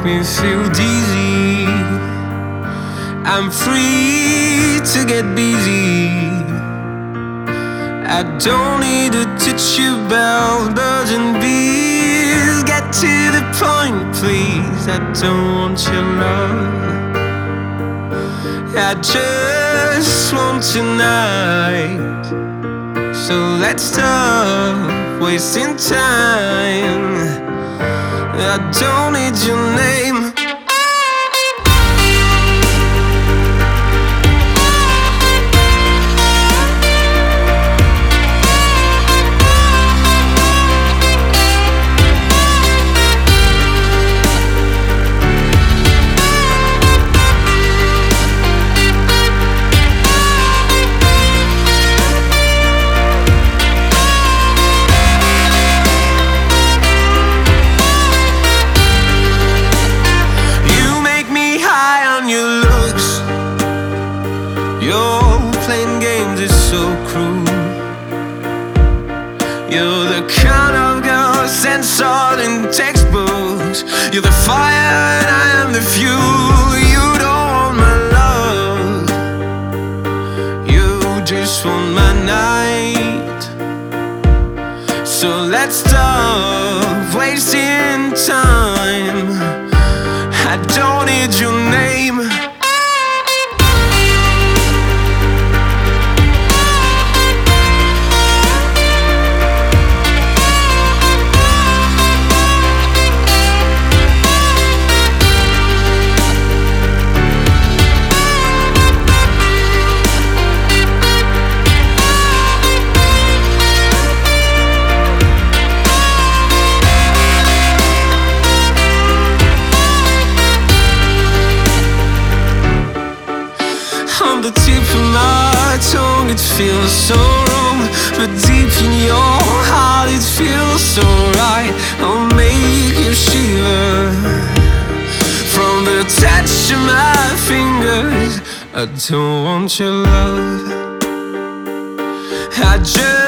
me feel dizzy. I'm free to get busy. I don't need to teach you about birds and bees. Get to the point, please. I don't want your love. I just want tonight. So let's stop wasting time. I don't need your name. Your playing games is so cruel. You're the kind of girl sent taught in textbooks. You're the fire and I am the fuel. You don't want my love, you just want my night. So let's stop wasting time. I don't need your name. On the tip of my tongue, it feels so wrong, but deep in your heart, it feels so right. I'll make you shiver from the touch of my fingers. I don't want your love, I just